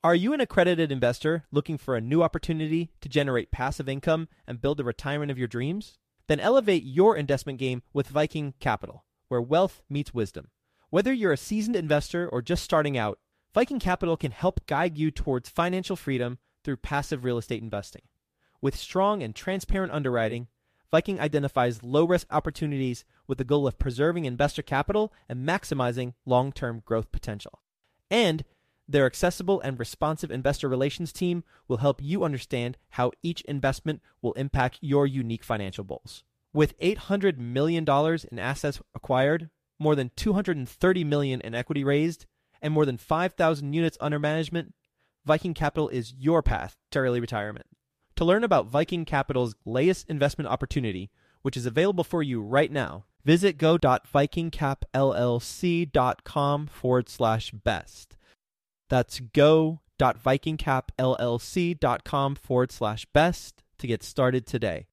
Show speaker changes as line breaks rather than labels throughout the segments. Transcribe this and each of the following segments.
Are you an accredited investor looking for a new opportunity to generate passive income and build the retirement of your dreams? Then elevate your investment game with Viking Capital, where wealth meets wisdom. Whether you're a seasoned investor or just starting out, Viking Capital can help guide you towards financial freedom through passive real estate investing. With strong and transparent underwriting, Viking identifies low-risk opportunities with the goal of preserving investor capital and maximizing long-term growth potential. And their accessible and responsive investor relations team will help you understand how each investment will impact your unique financial goals. With $800 million in assets acquired, more than $230 million in equity raised, and more than 5,000 units under management, Viking Capital is your path to early retirement. To learn about Viking Capital's latest investment opportunity, which is available for you right now, visit go.vikingcapllc.com/best. That's go.vikingcapllc.com/best to get started today.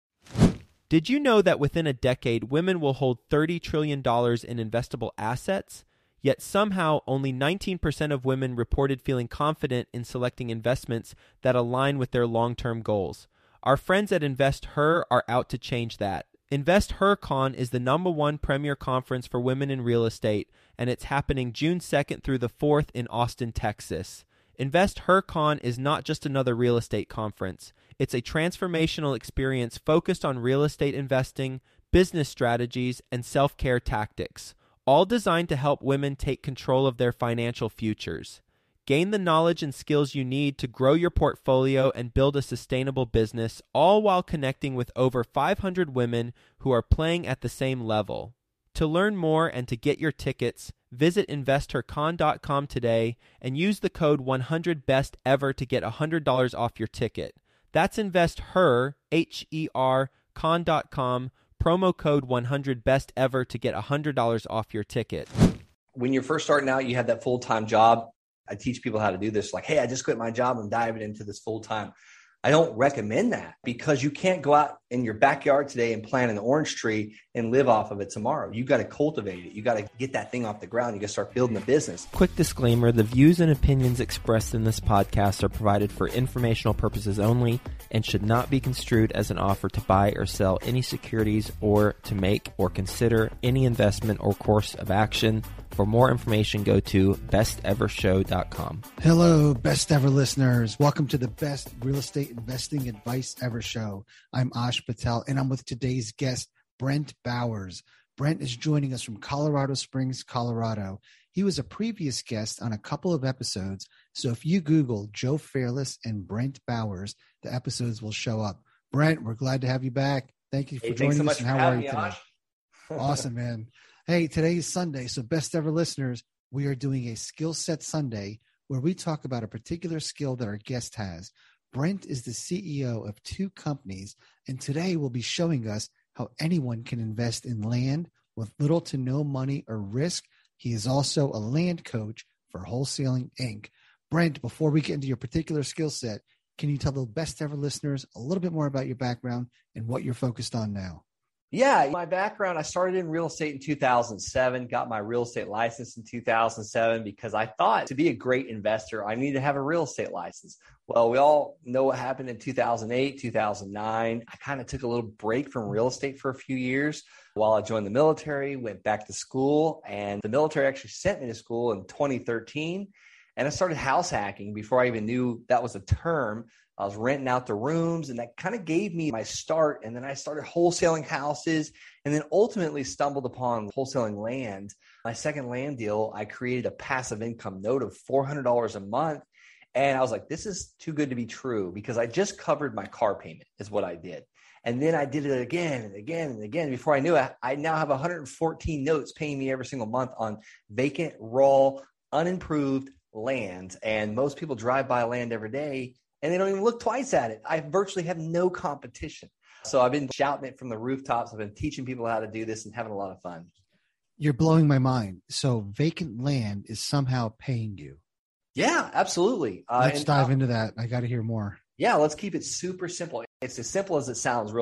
Did you know that within a decade, women will hold $30 trillion in investable assets? Yet somehow only 19% of women reported feeling confident in selecting investments that align with their long-term goals. Our friends at InvestHer are out to change that. InvestHerCon is the #1 premier conference for women in real estate, and it's happening June 2nd through the 4th in Austin, Texas. InvestHerCon is not just another real estate conference. It's a transformational experience focused on real estate investing, business strategies, and self-care tactics, all designed to help women take control of their financial futures. Gain the knowledge and skills you need to grow your portfolio and build a sustainable business, all while connecting with over 500 women who are playing at the same level. To learn more and to get your tickets, visit InvestHerCon.com today and use the code 100BESTEVER to get $100 off your ticket. That's InvestHer, H-E-R, con.com, promo code 100BESTEVER to get $100 off your ticket.
When you're first starting out, you have that full-time job. I teach people how to do this. Like, hey, I just quit my job and diving into this full-time. I don't recommend that because you can't go out in your backyard today and plant an orange tree and live off of it tomorrow. You got to cultivate it. You got to get that thing off the ground. You got to start building a business.
Quick disclaimer, the views and opinions expressed in this podcast are provided for informational purposes only and should not be construed as an offer to buy or sell any securities or to make or consider any investment or course of action. For more information, go to bestevershow.com.
Hello, Best Ever listeners. Welcome to the best real estate investing advice ever show. I'm Ash Patel, and I'm with today's guest, Brent Bowers. Brent is joining us from Colorado Springs, Colorado. He was a previous guest on a couple of episodes, so if you Google Joe Fairless and Brent Bowers, the episodes will show up. Brent, we're glad to have you back. Thank you for joining us. And how are you today? Awesome, man. Hey, today is Sunday, so Best Ever listeners, we are doing a Skill Set Sunday where we talk about a particular skill that our guest has. Brent is the CEO of 2 companies, and today we'll be showing us how anyone can invest in land with little to no money or risk. He is also a land coach for Wholesaling Inc. Brent, before we get into your particular skill set, can you tell the Best Ever listeners a little bit more about your background and what you're focused on now?
Yeah, my background, I started in real estate in 2007, got my real estate license in 2007 because I thought to be a great investor, I need to have a real estate license. Well, we all know what happened in 2008, 2009. I kind of took a little break from real estate for a few years while I joined the military, went back to school, and the military actually sent me to school in 2013. And I started house hacking before I even knew that was a term. I was renting out the rooms, and that kind of gave me my start. And then I started wholesaling houses and then ultimately stumbled upon wholesaling land. My second land deal, I created a passive income note of $400 a month. And I was like, this is too good to be true because I just covered my car payment is what I did. And then I did it again and again and again. Before I knew it, I now have 114 notes paying me every single month on vacant, raw, unimproved land. And most people drive by land every day and they don't even look twice at it. I virtually have no competition. So I've been shouting it from the rooftops. I've been teaching people how to do this and having a lot of fun.
You're blowing my mind. So vacant land is somehow paying you.
Yeah, absolutely.
Let's dive into that. I got to hear more.
Yeah, let's keep it super simple. It's as simple as it sounds, really.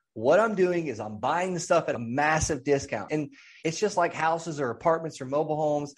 What I'm doing is I'm buying the stuff at a massive discount. And it's just like houses or apartments or mobile homes.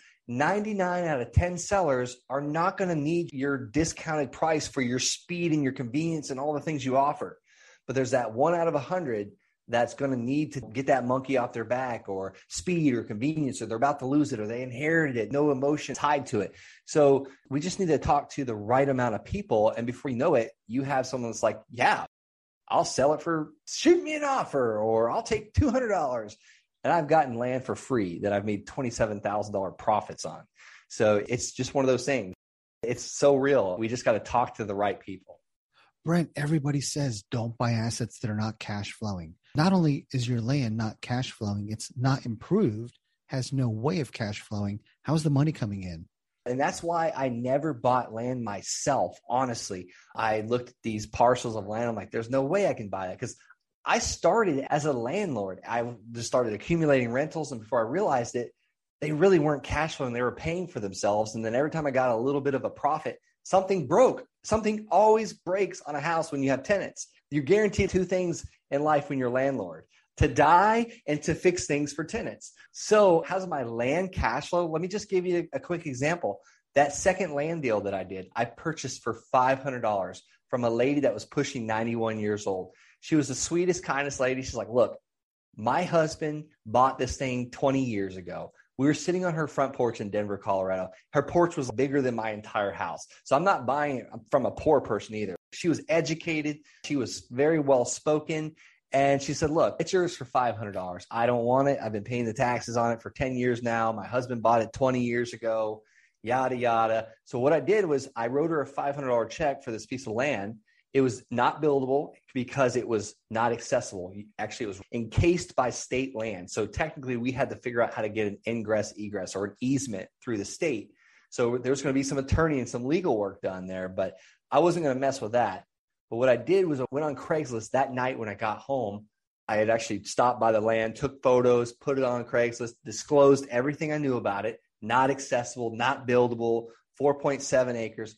99 out of 10 sellers are not going to need your discounted price for your speed and your convenience and all the things you offer. But there's that 1 out of 100 that's going to need to get that monkey off their back, or speed or convenience, or they're about to lose it, or they inherited it, no emotion tied to it. So we just need to talk to the right amount of people. And before you know it, you have someone that's like, yeah, I'll sell it for, shoot me an offer, or I'll take $200. And I've gotten land for free that I've made $27,000 profits on. So it's just one of those things. It's so real. We just got to talk to the right people.
Brent, everybody says don't buy assets that are not cash flowing. Not only is your land not cash flowing, it's not improved, has no way of cash flowing. How's the money coming in?
And that's why I never bought land myself. Honestly, I looked at these parcels of land. I'm like, there's no way I can buy that, because I started as a landlord. I just started accumulating rentals. And before I realized it, they really weren't cash flowing. They were paying for themselves. And then every time I got a little bit of a profit, something broke. Something always breaks on a house when you have tenants. You're guaranteed two things in life when you're a landlord: to die and to fix things for tenants. So how's my land cash flow? Let me just give you a quick example. That second land deal that I did, I purchased for $500 from a lady that was pushing 91 years old. She was the sweetest, kindest lady. She's like, look, my husband bought this thing 20 years ago. We were sitting on her front porch in Denver, Colorado. Her porch was bigger than my entire house. So I'm not buying it from a poor person either. She was educated. She was very well spoken. And she said, look, it's yours for $500. I don't want it. I've been paying the taxes on it for 10 years now. My husband bought it 20 years ago, yada, yada. So what I did was I wrote her a $500 check for this piece of land. It was not buildable because it was not accessible. Actually, it was encased by state land. So technically, we had to figure out how to get an ingress, egress, or an easement through the state. So there was going to be some attorney and some legal work done there, but I wasn't going to mess with that. But what I did was I went on Craigslist that night when I got home. I had actually stopped by the land, took photos, put it on Craigslist, disclosed everything I knew about it. Not accessible, not buildable, 4.7 acres,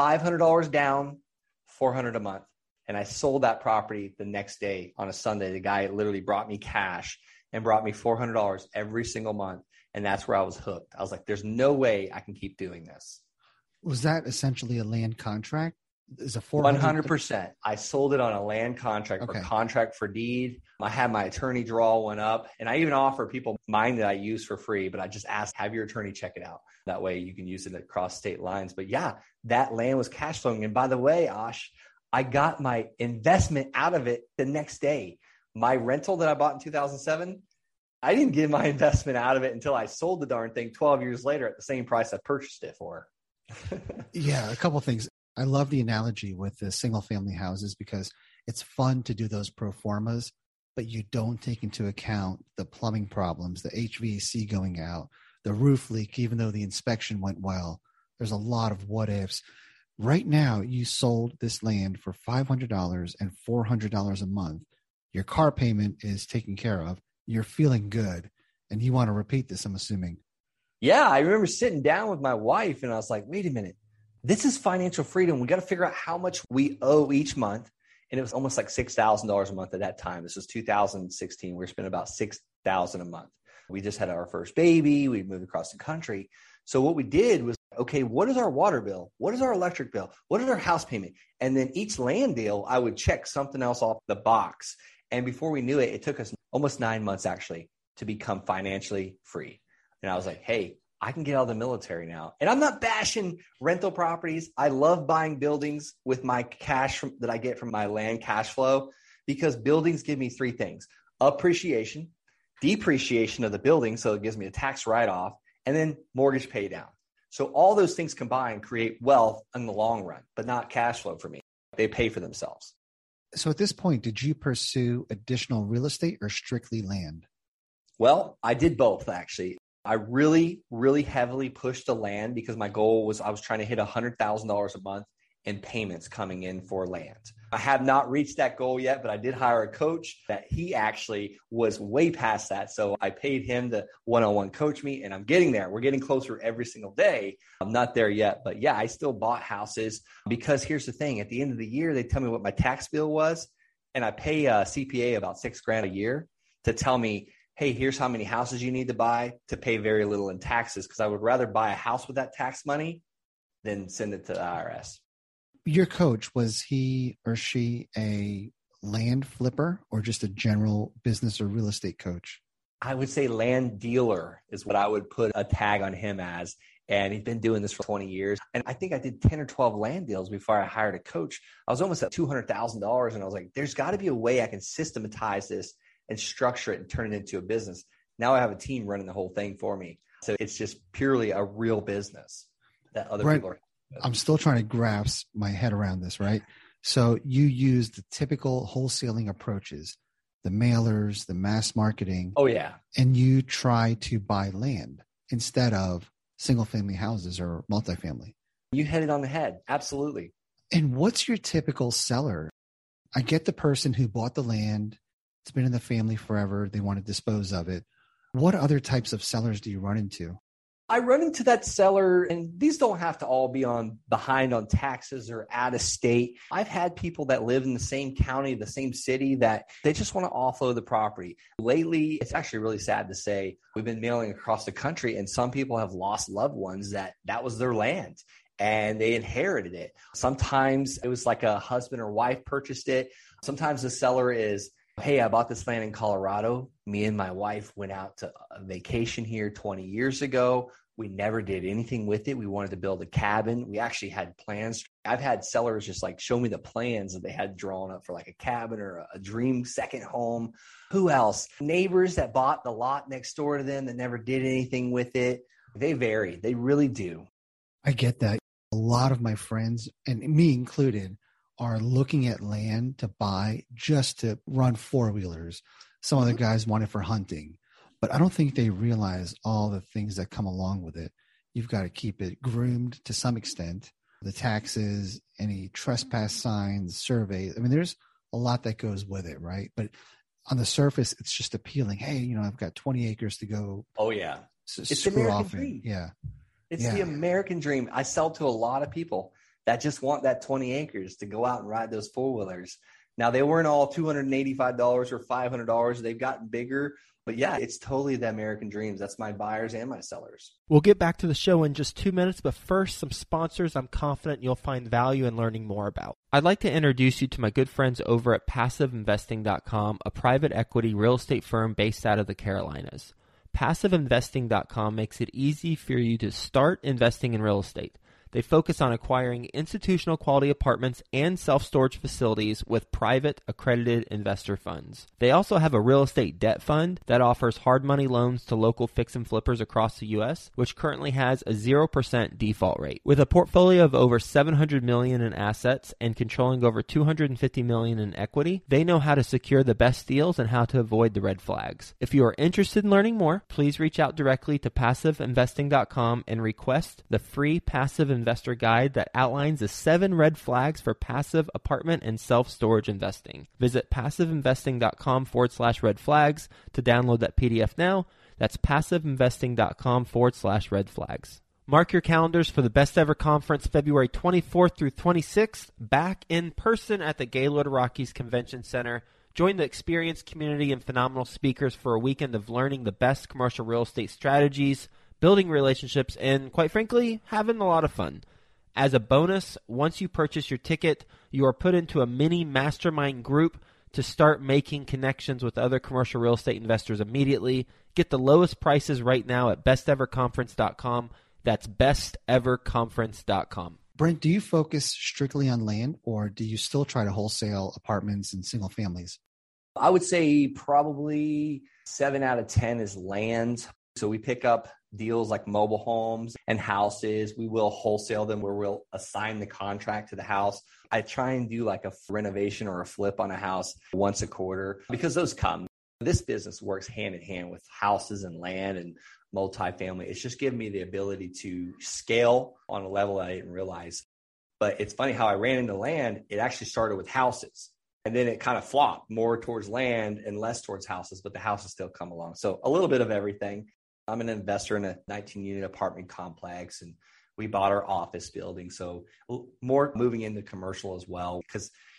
$500 down, $400 a month. And I sold that property the next day on a Sunday. The guy literally brought me cash and brought me $400 every single month. And that's where I was hooked. I was like, there's no way I can keep doing this.
Was that essentially a land contract? Is a
100%. I sold it on a land contract or contract for deed. I had my attorney draw one up, and I even offer people mine that I use for free, but I just ask, have your attorney check it out. That way you can use it across state lines. But yeah, that land was cash flowing. And by the way, Ash, I got my investment out of it the next day. My rental that I bought in 2007, I didn't get my investment out of it until I sold the darn thing 12 years later at the same price I purchased it for.
Yeah, a couple of things. I love the analogy with the single family houses because it's fun to do those pro formas, but you don't take into account the plumbing problems, the HVAC going out, the roof leak, even though the inspection went well. There's a lot of what ifs. Right now, you sold this land for $500 and $400 a month. Your car payment is taken care of. You're feeling good. And you want to repeat this, I'm assuming.
Yeah, I remember sitting down with my wife and I was like, wait a minute. This is financial freedom. We got to figure out how much we owe each month. And it was almost like $6,000 a month at that time. This was 2016. We were spending about $6,000 a month. We just had our first baby. We moved across the country. So what we did was, okay, what is our water bill? What is our electric bill? What is our house payment? And then each land deal, I would check something else off the box. And before we knew it, it took us almost 9 months actually to become financially free. And I was like, hey, I can get out of the military now. And I'm not bashing rental properties. I love buying buildings with my cash that I get from my land cash flow, because buildings give me three things: appreciation, depreciation of the building, so it gives me a tax write-off, and then mortgage pay down. So all those things combined create wealth in the long run, but not cash flow for me. They pay for themselves.
So at this point, did you pursue additional real estate or strictly land?
Well, I did both, actually. I really, really heavily pushed the land because my goal was I was trying to hit $100,000 a month in payments coming in for land. I have not reached that goal yet, but I did hire a coach that he actually was way past that. So I paid him to one-on-one coach me, and I'm getting there. We're getting closer every single day. I'm not there yet, but yeah, I still bought houses because here's the thing. At the end of the year, they tell me what my tax bill was. And I pay a CPA about $6,000 a year to tell me, hey, here's how many houses you need to buy to pay very little in taxes. Because I would rather buy a house with that tax money than send it to the IRS.
Your coach, was he or she a land flipper or just a general business or real estate coach?
I would say land dealer is what I would put a tag on him as. And he's been doing this for 20 years. And I think I did 10 or 12 land deals before I hired a coach. I was almost at $200,000. And I was like, there's got to be a way I can systematize this and structure it and turn it into a business. Now I have a team running the whole thing for me. So it's just purely a real business that other people are.
I'm still trying to grasp my head around this, right? So you use the typical wholesaling approaches, the mailers, the mass marketing.
Oh, yeah.
And you try to buy land instead of single family houses or multifamily.
You hit it on the head. Absolutely.
And what's your typical seller? I get the person who bought the land. It's been in the family forever. They want to dispose of it. What other types of sellers do you run into?
I run into that seller, and these don't have to all be behind on taxes or out of state. I've had people that live in the same county, the same city, that they just want to offload the property. Lately, it's actually really sad to say, we've been mailing across the country, and some people have lost loved ones that was their land and they inherited it. Sometimes it was like a husband or wife purchased it. Sometimes the seller is, hey, I bought this land in Colorado. Me and my wife went out to a vacation here 20 years ago. We never did anything with it. We wanted to build a cabin. We actually had plans. I've had sellers just like show me the plans that they had drawn up for like a cabin or a dream second home. Who else? Neighbors that bought the lot next door to them that never did anything with it. They vary. They really do.
I get that. A lot of my friends, and me included, are looking at land to buy just to run four-wheelers. Some other guys want it for hunting, but I don't think they realize all the things that come along with it. You've got to keep it groomed to some extent. The taxes, any trespass signs, surveys. I mean, there's a lot that goes with it, right? But on the surface, it's just appealing. Hey, I've got 20 acres to go.
Oh, yeah.
It's the American dream. Yeah.
It's the American dream. I sell to a lot of people that just want that 20 acres to go out and ride those four-wheelers. Now, they weren't all $285 or $500. They've gotten bigger. But yeah, it's totally the American dreams. That's my buyers and my sellers.
We'll get back to the show in just 2 minutes, but first, some sponsors I'm confident you'll find value in learning more about. I'd like to introduce you to my good friends over at PassiveInvesting.com, a private equity real estate firm based out of the Carolinas. PassiveInvesting.com makes it easy for you to start investing in real estate. They focus on acquiring institutional quality apartments and self-storage facilities with private accredited investor funds. They also have a real estate debt fund that offers hard money loans to local fix and flippers across the U.S., which currently has a 0% default rate. With a portfolio of over $700 million in assets and controlling over $250 million in equity, they know how to secure the best deals and how to avoid the red flags. If you are interested in learning more, please reach out directly to PassiveInvesting.com and request the free Passive Investor Guide that outlines the 7 red flags for passive apartment and self-storage investing. Visit PassiveInvesting.com/red flags to download that PDF now. That's PassiveInvesting.com/red flags. Mark your calendars for the Best Ever Conference, February 24th through 26th, back in person at the Gaylord Rockies Convention Center. Join the experienced community and phenomenal speakers for a weekend of learning the best commercial real estate strategies, building relationships, and quite frankly, having a lot of fun. As a bonus, once you purchase your ticket, you are put into a mini mastermind group to start making connections with other commercial real estate investors immediately. Get the lowest prices right now at besteverconference.com. That's besteverconference.com.
Brent, do you focus strictly on land, or do you still try to wholesale apartments and single families?
I would say probably 7 out of 10 is land. So we pick up deals like mobile homes and houses. We will wholesale them where we'll assign the contract to the house. I try and do like a renovation or a flip on a house once a quarter because those come. This business works hand in hand with houses and land and multifamily. It's just given me the ability to scale on a level I didn't realize. But it's funny how I ran into land. It actually started with houses. And then it kind of flopped more towards land and less towards houses, but the houses still come along. So a little bit of everything. I'm an investor in a 19-unit apartment complex, and we bought our office building. So more moving into commercial as well, because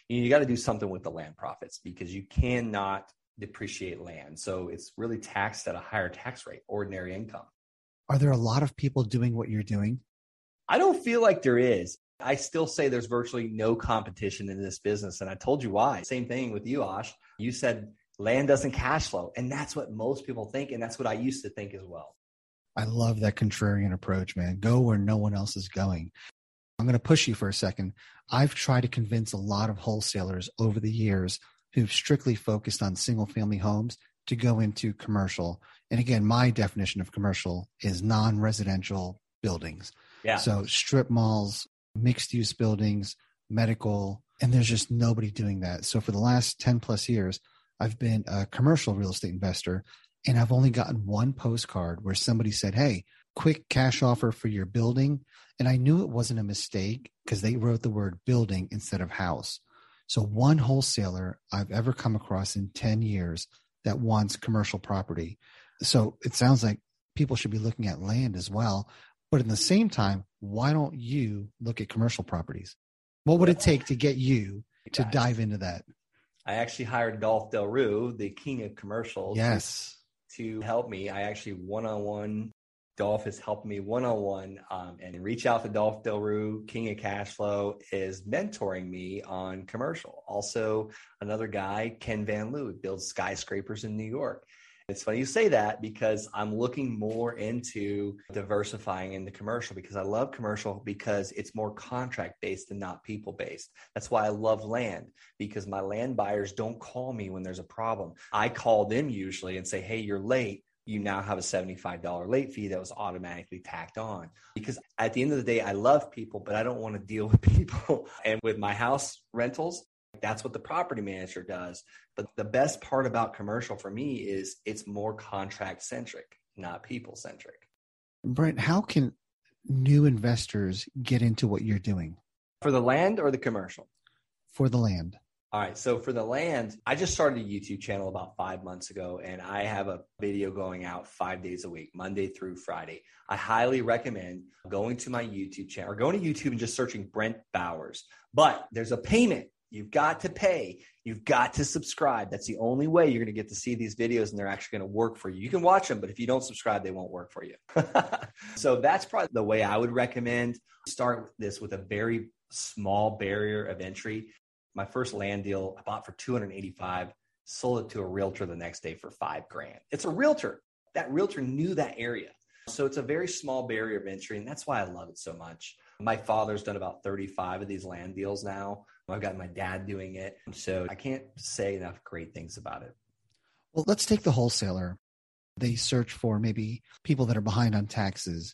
You got to do something with the land profits because you cannot depreciate land. So it's really taxed at a higher tax rate, ordinary income.
Are there a lot of people doing what you're doing?
I don't feel like there is. I still say there's virtually no competition in this business. And I told you why. Same thing with you, Ash. You said land doesn't cash flow. And that's what most people think. And that's what I used to think as well.
I love that contrarian approach, man. Go where no one else is going. I'm going to push you for a second. I've tried to convince a lot of wholesalers over the years who've strictly focused on single family homes to go into commercial. And again, my definition of commercial is non-residential buildings.
Yeah.
So strip malls, mixed use buildings, medical, and there's just nobody doing that. So for the last 10 plus years, I've been a commercial real estate investor, and I've only gotten one postcard where somebody said, hey, quick cash offer for your building. And I knew it wasn't a mistake because they wrote the word building instead of house. So one wholesaler I've ever come across in 10 years that wants commercial property. So it sounds like people should be looking at land as well. But in the same time, why don't you look at commercial properties? What would it take to get you to dive into that?
I actually hired Dolph Del Rue, the king of commercials.
Yes.
To help me. I actually one-on-one, Dolph has helped me one-on-one and reach out to Dolph Del Rue, king of cash flow, is mentoring me on commercial. Also, another guy, Ken Van Loo, builds skyscrapers in New York. It's funny you say that because I'm looking more into diversifying into commercial because I love commercial because it's more contract based and not people based. That's why I love land because my land buyers don't call me when there's a problem. I call them usually and say, hey, you're late. You now have a $75 late fee that was automatically tacked on. Because at the end of the day, I love people, but I don't want to deal with people. And with my house rentals, that's what the property manager does. But the best part about commercial for me is it's more contract centric, not people centric.
Brent, how can new investors get into what you're doing?
For the land or the commercial?
For the land.
All right. So for the land, I just started a YouTube channel about 5 months ago, and I have a video going out 5 days a week, Monday through Friday. I highly recommend going to my YouTube channel or going to YouTube and just searching Brent Bowers. But there's a payment. You've got to pay. You've got to subscribe. That's the only way you're going to get to see these videos and they're actually going to work for you. You can watch them, but if you don't subscribe, they won't work for you. So that's probably the way I would recommend. Start this with a very small barrier of entry. My first land deal I bought for $285, sold it to a realtor the next day for $5,000. It's a realtor. That realtor knew that area. So it's a very small barrier of entry, and that's why I love it so much. My father's done about 35 of these land deals now. I've got my dad doing it. So I can't say enough great things about it.
Well, let's take the wholesaler. They search for maybe people that are behind on taxes,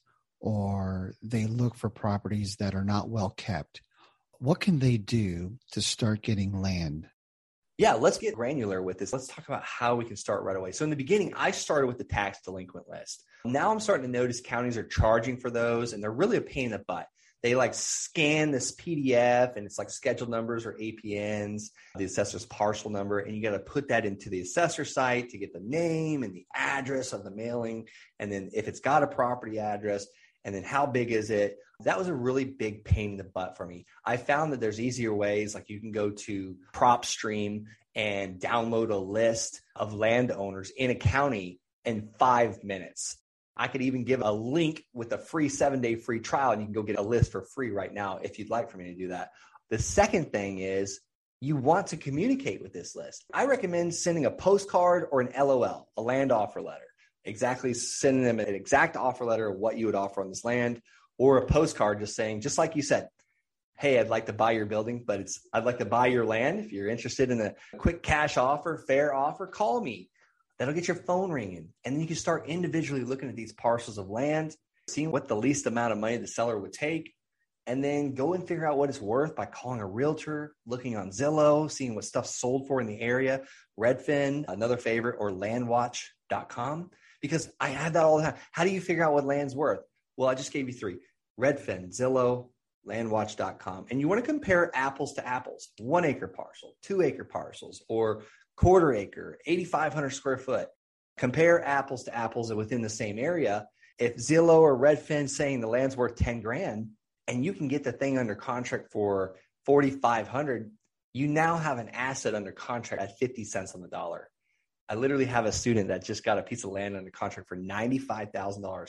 or they look for properties that are not well kept. What can they do to start getting land?
Yeah, let's get granular with this. Let's talk about how we can start right away. So in the beginning, I started with the tax delinquent list. Now I'm starting to notice counties are charging for those, and they're really a pain in the butt. They like scan this PDF and it's like scheduled numbers or APNs, the assessor's parcel number, and you got to put that into the assessor site to get the name and the address of the mailing. And then if it's got a property address, and then how big is it? That was a really big pain in the butt for me. I found that there's easier ways, like you can go to PropStream and download a list of landowners in a county in 5 minutes. I could even give a link with a free 7-day free trial, and you can go get a list for free right now if you'd like for me to do that. The second thing is you want to communicate with this list. I recommend sending a postcard or an LOL, a land offer letter. Exactly, sending them an exact offer letter of what you would offer on this land, or a postcard just saying, just like you said, hey, I'd like to buy your building, but I'd like to buy your land. If you're interested in a quick cash offer, fair offer, call me. That'll get your phone ringing. And then you can start individually looking at these parcels of land, seeing what the least amount of money the seller would take, and then go and figure out what it's worth by calling a realtor, looking on Zillow, seeing what stuff's sold for in the area, Redfin, another favorite, or landwatch.com. Because I have that all the time. How do you figure out what land's worth? Well, I just gave you 3. Redfin, Zillow, landwatch.com. And you want to compare apples to apples. 1 acre parcel, 2 acre parcels, or quarter acre, 8,500 square foot. Compare apples to apples within the same area. If Zillow or Redfin saying the land's worth $10,000 and you can get the thing under contract for $4,500, you now have an asset under contract at 50 cents on the dollar. I literally have a student that just got a piece of land under contract for $95,000,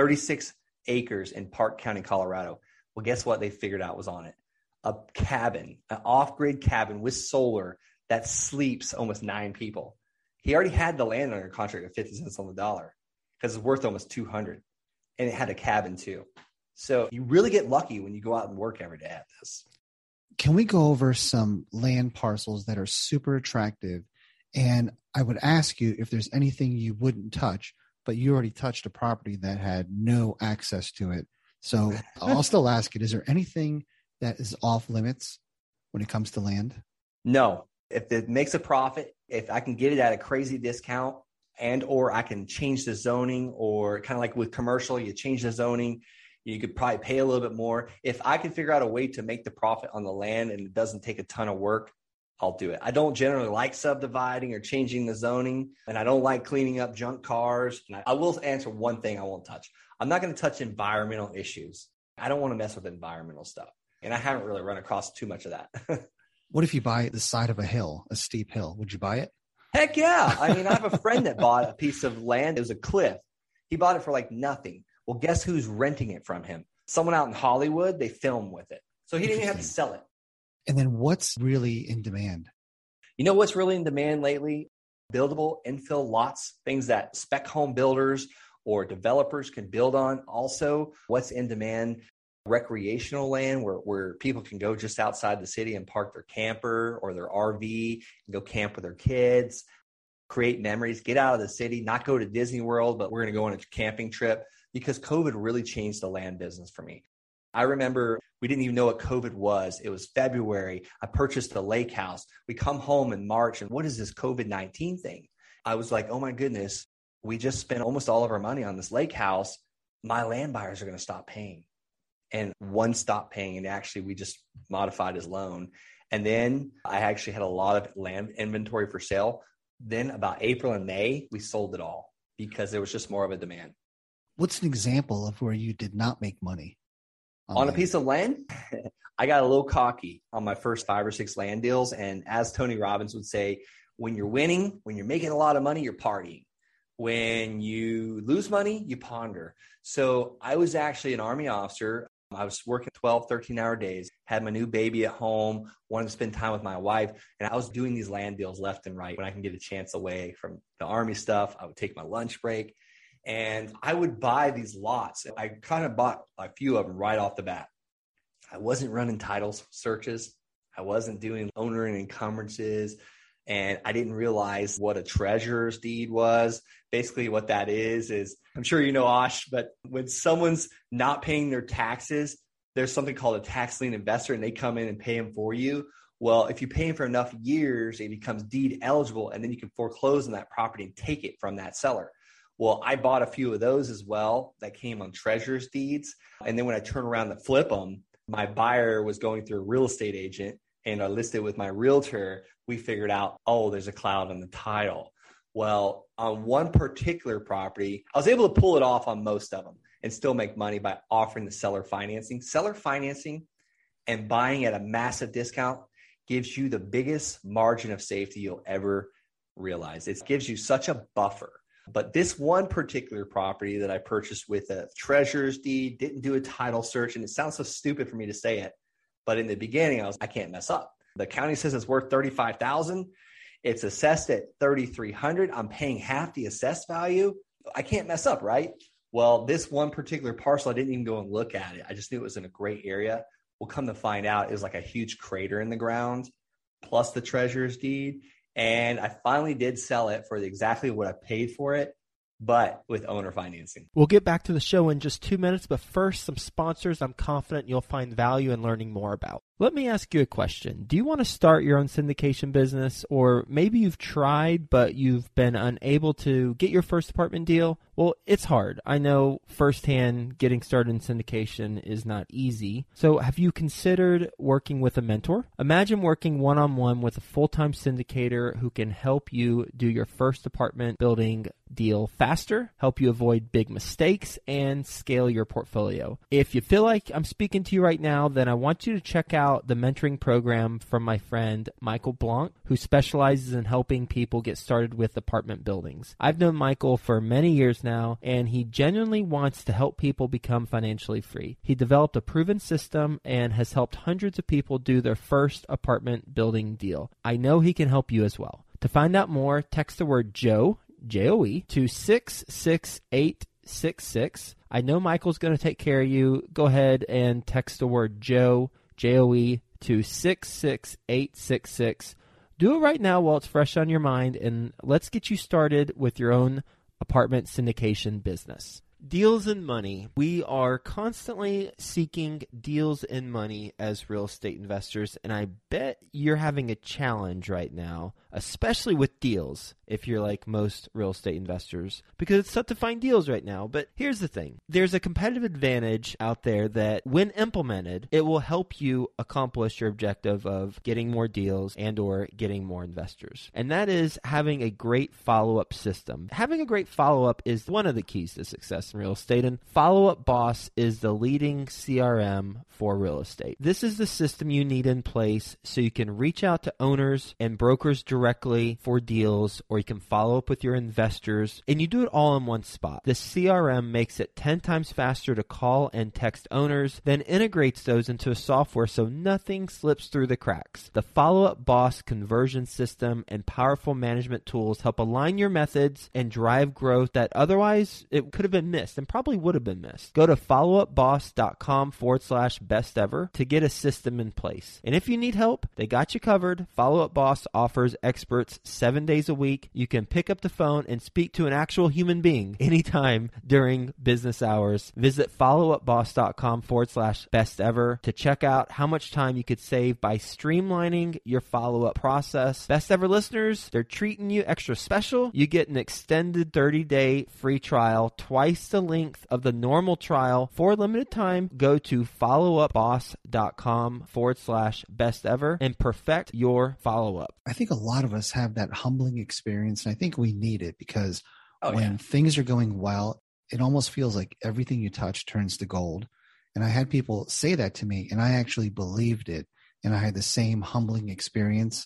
36 acres in Park County, Colorado. Well, guess what they figured out was on it? A cabin, an off-grid cabin with solar that sleeps almost 9 people. He already had the land under contract at 50 cents on the dollar because it's worth almost 200, and it had a cabin too. So you really get lucky when you go out and work every day at this.
Can we go over some land parcels that are super attractive? And I would ask you if there's anything you wouldn't touch, but you already touched a property that had no access to it. So I'll still ask it, is there anything that is off limits when it comes to land?
No. If it makes a profit, if I can get it at a crazy discount and or I can change the zoning, or kind of like with commercial, you change the zoning, you could probably pay a little bit more. If I can figure out a way to make the profit on the land and it doesn't take a ton of work, I'll do it. I don't generally like subdividing or changing the zoning, and I don't like cleaning up junk cars. And I will answer one thing I won't touch. I'm not going to touch environmental issues. I don't want to mess with environmental stuff. And I haven't really run across too much of that.
What if you buy the side of a hill, a steep hill? Would you buy it?
Heck yeah. I mean, I have a friend that bought a piece of land. It was a cliff. He bought it for like nothing. Well, guess who's renting it from him? Someone out in Hollywood. They film with it. So he didn't even have to sell it.
And then what's really in demand?
You know what's really in demand lately? Buildable infill lots, things that spec home builders or developers can build on. Also, what's in demand? Recreational land where people can go just outside the city and park their camper or their RV and go camp with their kids, create memories, get out of the city, not go to Disney World, but we're going to go on a camping trip, because COVID really changed the land business for me. I remember we didn't even know what COVID was. It was February. I purchased a lake house. We come home in March, and what is this COVID-19 thing? I was like, oh my goodness, we just spent almost all of our money on this lake house. My land buyers are going to stop paying. And one stopped paying, and actually we just modified his loan. And then I actually had a lot of land inventory for sale. Then about April and May, we sold it all because there was just more of a demand.
What's an example of where you did not make money?
On a piece of land, I got a little cocky on my first 5 or 6 land deals. And as Tony Robbins would say, when you're winning, when you're making a lot of money, you're partying. When you lose money, you ponder. So I was actually an Army officer. I was working 12, 13-hour days, had my new baby at home, wanted to spend time with my wife, and I was doing these land deals left and right. When I can get a chance away from the Army stuff, I would take my lunch break, and I would buy these lots. I kind of bought a few of them right off the bat. I wasn't running title searches. I wasn't doing owner and encumbrances, and I didn't realize what a treasurer's deed was. Basically what that is I'm sure you know, Osh, but when someone's not paying their taxes, there's something called a tax lien investor, and they come in and pay them for you. Well, if you pay them for enough years, it becomes deed eligible, and then you can foreclose on that property and take it from that seller. Well, I bought a few of those as well that came on treasurer's deeds. And then when I turn around to flip them, my buyer was going through a real estate agent, and I listed with my realtor. We figured out, oh, there's a cloud on the title. Well, on one particular property, I was able to pull it off on most of them and still make money by offering the seller financing. Seller financing and buying at a massive discount gives you the biggest margin of safety you'll ever realize. It gives you such a buffer. But this one particular property that I purchased with a treasurer's deed, didn't do a title search, and it sounds so stupid for me to say it, but in the beginning, I can't mess up. The county says it's worth $35,000. It's assessed at $3,300. I'm paying half the assessed value. I can't mess up, right? Well, this one particular parcel, I didn't even go and look at it. I just knew it was in a great area. Well, come to find out, it was like a huge crater in the ground, plus the treasurer's deed. And I finally did sell it for exactly what I paid for it, but with owner financing.
We'll get back to the show in just 2 minutes, but first, some sponsors I'm confident you'll find value in learning more about. Let me ask you a question. Do you want to start your own syndication business, or maybe you've tried, but you've been unable to get your first apartment deal? Well, it's hard. I know firsthand getting started in syndication is not easy. So have you considered working with a mentor? Imagine working one-on-one with a full-time syndicator who can help you do your first apartment building deal faster, help you avoid big mistakes, and scale your portfolio. If you feel like I'm speaking to you right now, then I want you to check out out the mentoring program from my friend Michael Blanc, who specializes in helping people get started with apartment buildings. I've known Michael for many years now, and he genuinely wants to help people become financially free. He developed a proven system and has helped hundreds of people do their first apartment building deal. I know he can help you as well. To find out more, text the word Joe, J-O-E, to 66866. I know Michael's going to take care of you. Go ahead and text the word Joe, J-O-E, to 66866. Do it right now while it's fresh on your mind, and let's get you started with your own apartment syndication business. Deals and money. We are constantly seeking deals and money as real estate investors, and I bet you're having a challenge right now, especially with deals, if you're like most real estate investors, because it's tough to find deals right now. But here's the thing. There's a competitive advantage out there that when implemented, it will help you accomplish your objective of getting more deals and or getting more investors. And that is having a great follow-up system. Having a great follow-up is one of the keys to success in real estate, and Follow Up Boss is the leading CRM for real estate. This is the system you need in place so you can reach out to owners and brokers directly for deals, or you can follow up with your investors, and you do it all in one spot. The CRM makes it 10 times faster to call and text owners, then integrates those into a software so nothing slips through the cracks. The Follow Up Boss conversion system and powerful management tools help align your methods and drive growth that otherwise it could have been missed and probably would have been missed. Go to followupboss.com/best ever to get a system in place. And if you need help, they got you covered. Follow Up Boss offers experts 7 days a week. You can pick up the phone and speak to an actual human being anytime during business hours. Visit followupboss.com/best ever to check out how much time you could save by streamlining your follow-up process. Best Ever listeners, they're treating you extra special. You get an extended 30-day free trial, twice the length of the normal trial for a limited time. Go to followupboss.com/best ever and perfect your follow-up.
I think a lot of us have that humbling experience, and I think we need it because when things are going well, it almost feels like everything you touch turns to gold. And I had people say that to me, and I actually believed it, and I had the same humbling experience.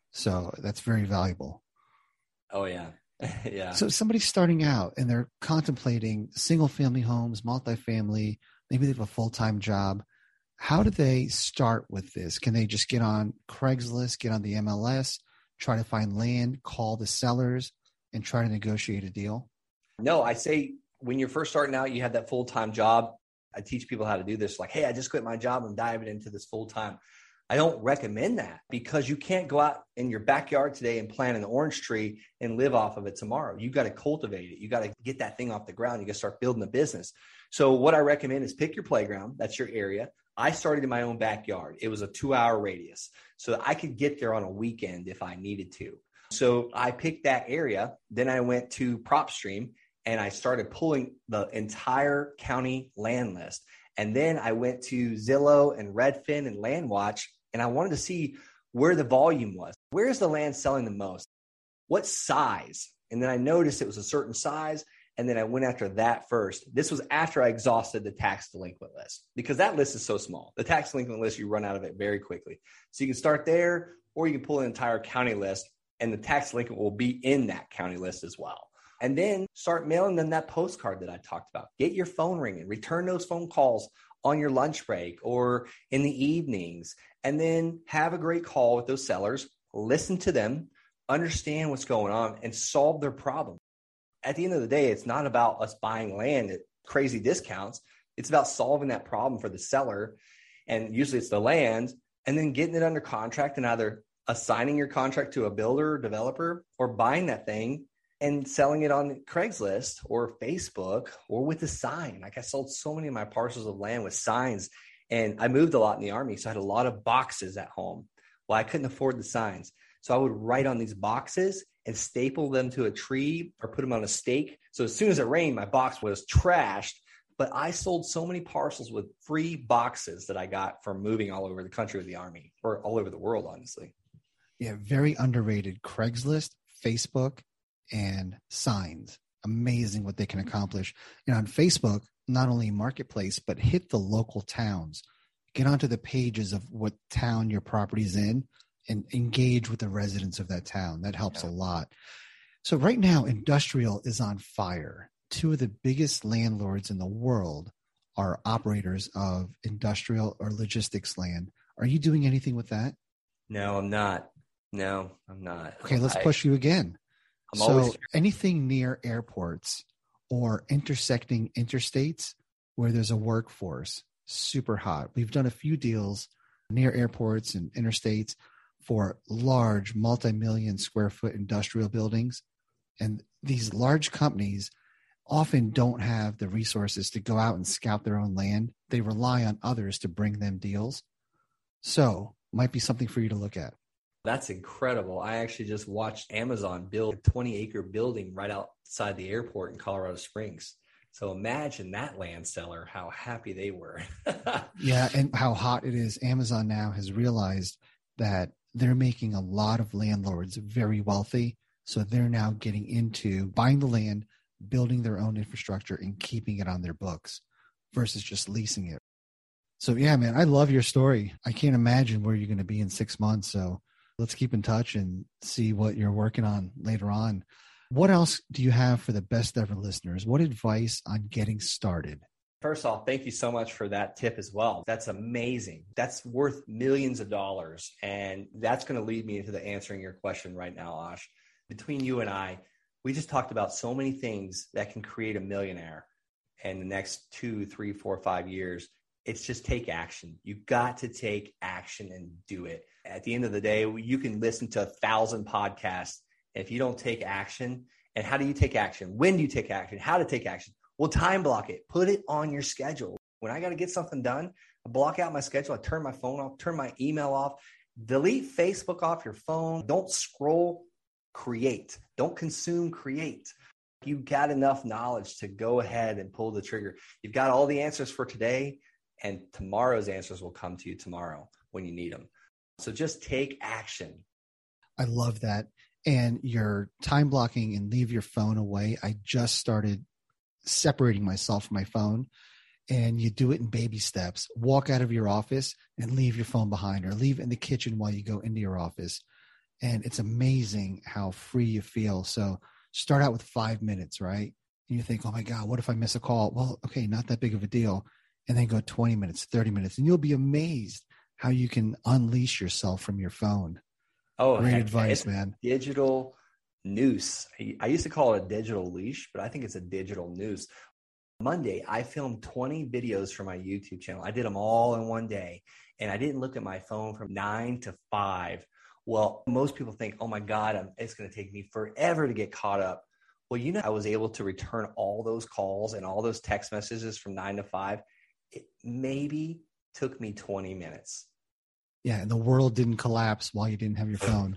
So that's very valuable.
Oh, yeah. Yeah.
So somebody's starting out and they're contemplating single family homes, multifamily, maybe they have a full-time job. How do they start with this? Can they just get on Craigslist, get on the MLS, try to find land, call the sellers, and try to negotiate a deal?
No, I say when you're first starting out, you have that full-time job. I teach people how to do this. Like, hey, I just quit my job. I'm diving into this full-time. I don't recommend that because you can't go out in your backyard today and plant an orange tree and live off of it tomorrow. You got to cultivate it. You got to get that thing off the ground. You got to start building a business. So what I recommend is pick your playground. That's your area. I started in my own backyard. It was a 2-hour radius. So I could get there on a weekend if I needed to. So I picked that area. Then I went to PropStream and I started pulling the entire county land list. And then I went to Zillow and Redfin and LandWatch, and I wanted to see where the volume was. Where's the land selling the most? What size? And then I noticed it was a certain size, and then I went after that first. This was after I exhausted the tax delinquent list because that list is so small. The tax delinquent list, you run out of it very quickly. So you can start there, or you can pull an entire county list, and the tax delinquent will be in that county list as well. And then start mailing them that postcard that I talked about. Get your phone ringing, return those phone calls on your lunch break or in the evenings, and then have a great call with those sellers, listen to them, understand what's going on, and solve their problem. At the end of the day, it's not about us buying land at crazy discounts. It's about solving that problem for the seller, and usually it's the land, and then getting it under contract and either assigning your contract to a builder or developer or buying that thing and selling it on Craigslist or Facebook or with a sign. Like I sold so many of my parcels of land with signs, and I moved a lot in the Army. So I had a lot of boxes at home. Well, I couldn't afford the signs. So I would write on these boxes and staple them to a tree or put them on a stake. So as soon as it rained, my box was trashed. But I sold so many parcels with free boxes that I got from moving all over the country with the Army, or all over the world, honestly.
Yeah, very underrated. Craigslist, Facebook, and signs. Amazing what they can accomplish. And on Facebook, not only marketplace, but hit the local towns. get onto the pages of what town your property's in and engage with the residents of that town. That helps a lot. So right now, industrial is on fire. Two of the biggest landlords in the world are operators of industrial or logistics land. Are you doing anything with that?
No, I'm not.
Okay, let's push you again.
Always
anything near airports or intersecting interstates where there's a workforce, super hot. We've done a few deals near airports and interstates for large multi-million square foot industrial buildings. And these large companies often don't have the resources to go out and scout their own land. They rely on others to bring them deals. So might be something for you to look at.
That's incredible. I actually just watched Amazon build a 20-acre building right outside the airport in Colorado Springs. So imagine that land seller, how happy they were.
Yeah, and how hot it is. Amazon now has realized that they're making a lot of landlords very wealthy. So they're now getting into buying the land, building their own infrastructure, and keeping it on their books versus just leasing it. So yeah, man, I love your story. I can't imagine where you're going to be in 6 months. So let's keep in touch and see what you're working on later on. What else do you have for the best ever listeners? What advice on getting started?
First off, thank you so much for that tip as well. That's amazing. That's worth millions of dollars. And that's going to lead me into the answering your question right now, Ash. Between you and I, we just talked about so many things that can create a millionaire in the next 2, 3, 4, 5 years. It's just take action. You've got to take action and do it. At the end of the day, you can listen to 1,000 podcasts. If you don't take action, and how do you take action? When do you take action? How to take action? Well, time block it. Put it on your schedule. When I got to get something done, I block out my schedule. I turn my phone off, turn my email off, delete Facebook off your phone. Don't scroll, create. Don't consume, create. You've got enough knowledge to go ahead and pull the trigger. You've got all the answers for today, and tomorrow's answers will come to you tomorrow when you need them. So just take action.
I love that. And your time blocking and leave your phone away. I just started separating myself from my phone, and you do it in baby steps. Walk out of your office and leave your phone behind, or leave it in the kitchen while you go into your office. And it's amazing how free you feel. So start out with 5 minutes, right? And you think, oh my God, what if I miss a call? Well, okay, not that big of a deal. And then go 20 minutes, 30 minutes, and you'll be amazed how you can unleash yourself from your phone.
Oh,
great advice, man.
Digital noose. I used to call it a digital leash, but I think it's a digital noose. Monday, I filmed 20 videos for my YouTube channel. I did them all in one day, and I didn't look at my phone from 9 to 5. Well, most people think, oh my God, it's going to take me forever to get caught up. Well, I was able to return all those calls and all those text messages from 9 to 5. It maybe took me 20 minutes.
Yeah, and the world didn't collapse while you didn't have your phone.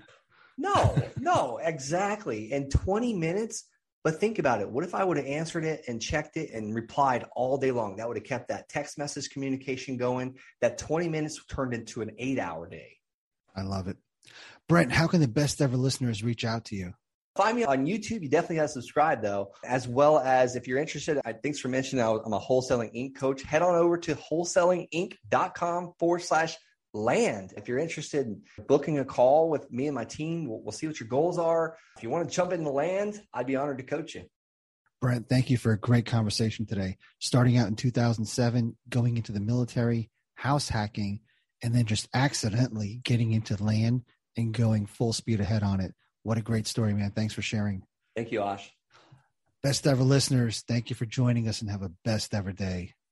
No, exactly. In 20 minutes, but think about it. What if I would have answered it and checked it and replied all day long? That would have kept that text message communication going. That 20 minutes turned into an 8-hour day.
I love it. Brent, how can the best ever listeners reach out to you?
Find me on YouTube. You definitely got to subscribe, though, as well as if you're interested. Thanks for mentioning I'm a Wholesaling Inc. coach. Head on over to wholesalinginc.com/land. If you're interested in booking a call with me and my team, we'll see what your goals are. If you want to jump into land, I'd be honored to coach you.
Brent, thank you for a great conversation today. Starting out in 2007, going into the military, house hacking, and then just accidentally getting into land and going full speed ahead on it. What a great story, man. Thanks for sharing.
Thank you, Ash.
Best ever listeners, thank you for joining us, and have a best ever day.